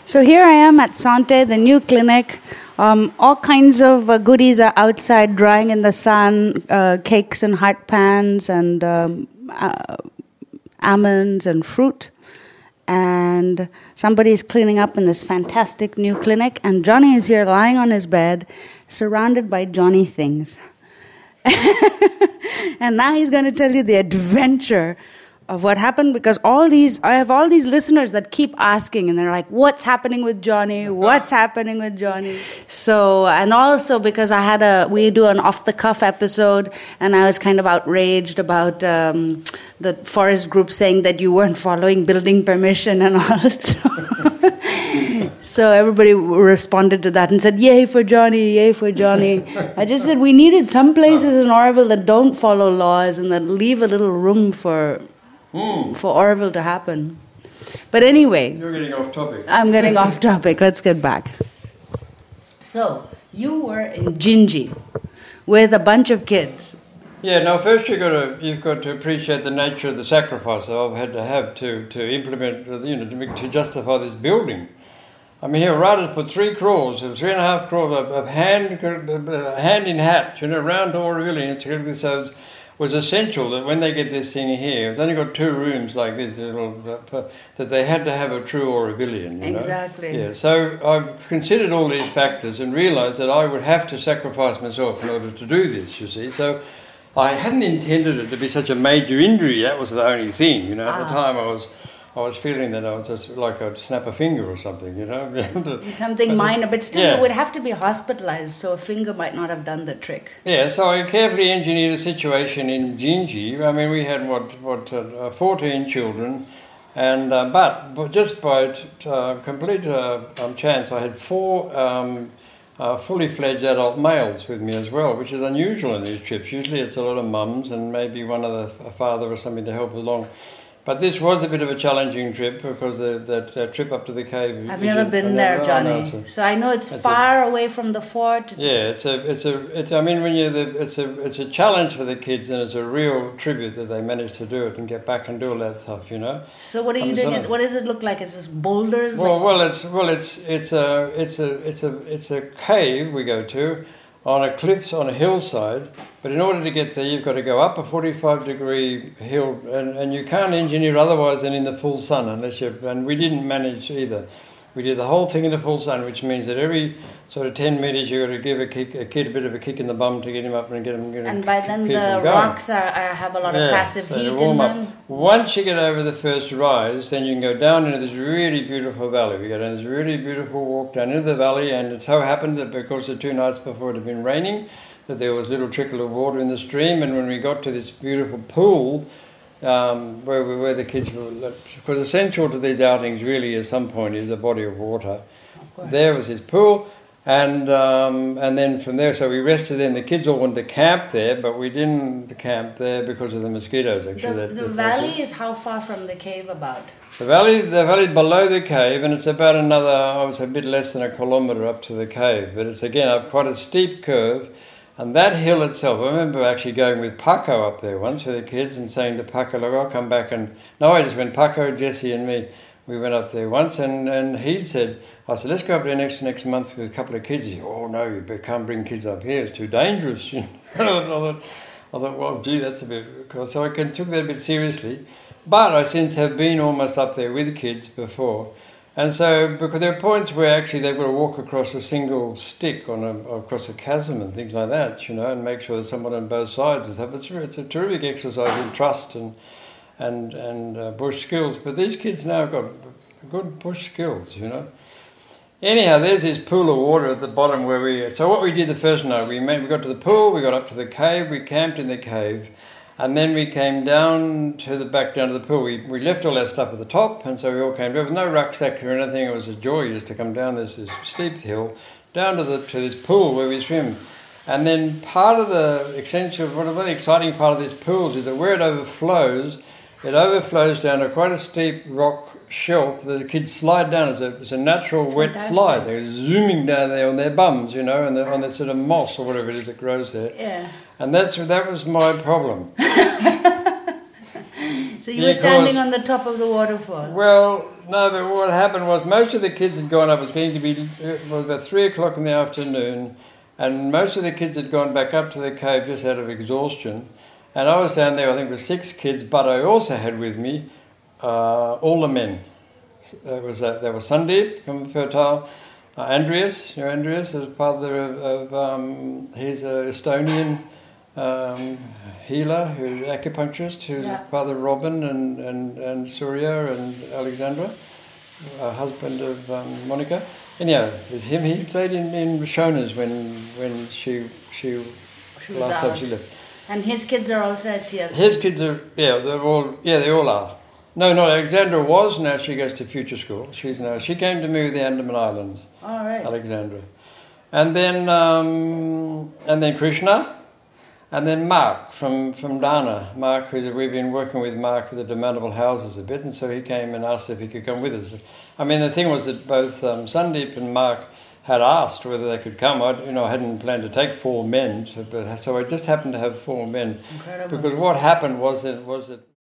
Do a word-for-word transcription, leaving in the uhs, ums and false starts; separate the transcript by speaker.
Speaker 1: So here I am at Sante, the new clinic. Um, all kinds of uh, goodies are outside drying in the sun, uh, cakes and hot pans and um, uh, almonds and fruit. And somebody is cleaning up in this fantastic new clinic. And Johnny is here lying on his bed, surrounded by Johnny things. And now he's going to tell you the adventure of what happened, because all these, I have all these listeners that keep asking, and they're like, what's happening with Johnny? What's happening with Johnny? So, and also because I had a, we do an off-the-cuff episode, and I was kind of outraged about um, the forest group saying that you weren't following building permission and all. So, so everybody responded to that and said, yay for Johnny, yay for Johnny. I just said we needed some places in Oroville that don't follow laws and that leave a little room for... Mm. for Oroville to happen. But anyway...
Speaker 2: You're getting off topic.
Speaker 1: I'm getting off topic. Let's get back. So, you were in Gingy with a bunch of kids.
Speaker 2: Yeah, now first you've got to, you've got to appreciate the nature of the sacrifice that I've had to have to, to implement, you know, to, make, to justify this building. I mean, here, Rada's put three crawls, three and a half crawls of, of hand, hand in hat, you know, round to Oroville. So was essential that when they get this thing here, it's only got two rooms like this, little, uh, that they had to have a true Orovillian, you know?
Speaker 1: Exactly.
Speaker 2: Yeah, so I've considered all these factors and realised that I would have to sacrifice myself in order to do this, you see. So I hadn't intended it to be such a major injury, that was the only thing, you know. At ah. the time I was... I was feeling that I was just like I'd snap a finger or something, you know.
Speaker 1: Something minor, but still yeah. It would have to be hospitalised, so a finger might not have done the trick.
Speaker 2: Yeah, so I carefully engineered a situation in Gingy. I mean, we had, what, what uh, fourteen children, and uh, but, but just by t- uh, complete uh, um, chance, I had four um, uh, fully fledged adult males with me as well, which is unusual in these trips. Usually it's a lot of mums and maybe one other, a father or something to help along. But this was a bit of a challenging trip because the, that uh, trip up to the cave.
Speaker 1: I've never been there, Johnny. A, so I know it's far a, away from the fort. It's
Speaker 2: yeah, it's a, it's a, it's. I mean, when you, the, it's a, it's a challenge for the kids, and it's a real tribute that they managed to do it and get back and do all that stuff, you know.
Speaker 1: So what are you doing? Is, what does it look like? It's just boulders.
Speaker 2: Well,
Speaker 1: like?
Speaker 2: well, it's well, it's it's a, it's a, it's a, it's a cave we go to. On a cliff, on a hillside, but in order to get there you've got to go up a forty-five degree hill, and, and you can't engineer otherwise than in the full sun unless you, and we didn't manage either. We did the whole thing in the full sun, which means that every sort of ten metres you've got to give a, kick, a kid a bit of a kick in the bum to get him up and get him get him.
Speaker 1: And by then the rocks are, are have a lot
Speaker 2: yeah,
Speaker 1: of passive
Speaker 2: so
Speaker 1: heat in them.
Speaker 2: Up. Once you get over the first rise, then you can go down into this really beautiful valley. We go down this really beautiful walk down into the valley, and it so happened that because the two nights before it had been raining, that there was a little trickle of water in the stream, and when we got to this beautiful pool, Um, where, where the kids were, because essential to these outings really at some point is a body of water. Of there was his pool, and um, and then from there, so we rested there, and the kids all wanted to camp there, but we didn't camp there because of the mosquitoes, actually.
Speaker 1: The,
Speaker 2: that,
Speaker 1: the
Speaker 2: that
Speaker 1: valley is how far from the cave about?
Speaker 2: The valley, the valley below the cave, and it's about another, I would say, a bit less than a kilometre up to the cave, but it's again up quite a steep curve. And that hill itself, I remember actually going with Paco up there once with the kids and saying to Paco, look, I'll come back and... No, I just went, Paco, Jesse and me, we went up there once, and, and he said, I said, let's go up there next next month with a couple of kids. He said, oh, no, you can't bring kids up here, it's too dangerous. You know? I, thought, I thought, well, gee, that's a bit... So I took that a bit seriously. But I since have been almost up there with kids before. And so, because there are points where actually they've got to walk across a single stick on a, across a chasm and things like that, you know, and make sure there's someone on both sides and stuff. It's, it's a terrific exercise in trust and and and uh, bush skills. But these kids now have got good bush skills, you know. Anyhow, there's this pool of water at the bottom where we... So what we did the first night, we made, we got to the pool, we got up to the cave, we camped in the cave. And then we came down to the back down to the pool. We we left all our stuff at the top, and so we all came down with no rucksack or anything. It was a joy just to come down this this steep hill, down to the to this pool where we swim. And then part of the essential, one of the exciting part of these pools is that where it overflows, it overflows down to quite a steep rock shelf that the kids slide down. It's a, it's a natural wet slide. They're zooming down there on their bums, you know, and on the sort of moss or whatever it is that grows there.
Speaker 1: Yeah.
Speaker 2: And that's that was my problem.
Speaker 1: So you were standing on the top of the waterfall?
Speaker 2: Well, no, but what happened was most of the kids had gone up. It was going to be it was about three o'clock in the afternoon, and most of the kids had gone back up to the cave just out of exhaustion. And I was down there, I think, with six kids, but I also had with me uh, all the men. There was uh, there was Sandeep from Fertile, uh, Andreas, you know Andreas, is father of, of um, he's an Estonian um, healer, who's acupuncturist, who's yeah. father of Robin and, and, and Surya and Alexandra, uh, husband of um, Monica. Anyhow, it's him. He played in, in Shona's when when she she, she last time she left.
Speaker 1: And his kids are also at T F C.
Speaker 2: His kids are, yeah, they're all, yeah, they all are. No, no, Alexandra was, now she goes to Future School. She's now, she came to me with the Andaman Islands.
Speaker 1: All right.
Speaker 2: Alexandra. And then, um, and then Krishna, and then Mark from, from Dana. Mark, who we've been working with Mark with the Demandable Houses a bit, and so he came and asked if he could come with us. I mean, the thing was that both um, Sandeep and Mark had asked whether they could come. I, you know, I hadn't planned to take four men, so, but, so I just happened to have four men.
Speaker 1: Incredible.
Speaker 2: Because what happened was that was that.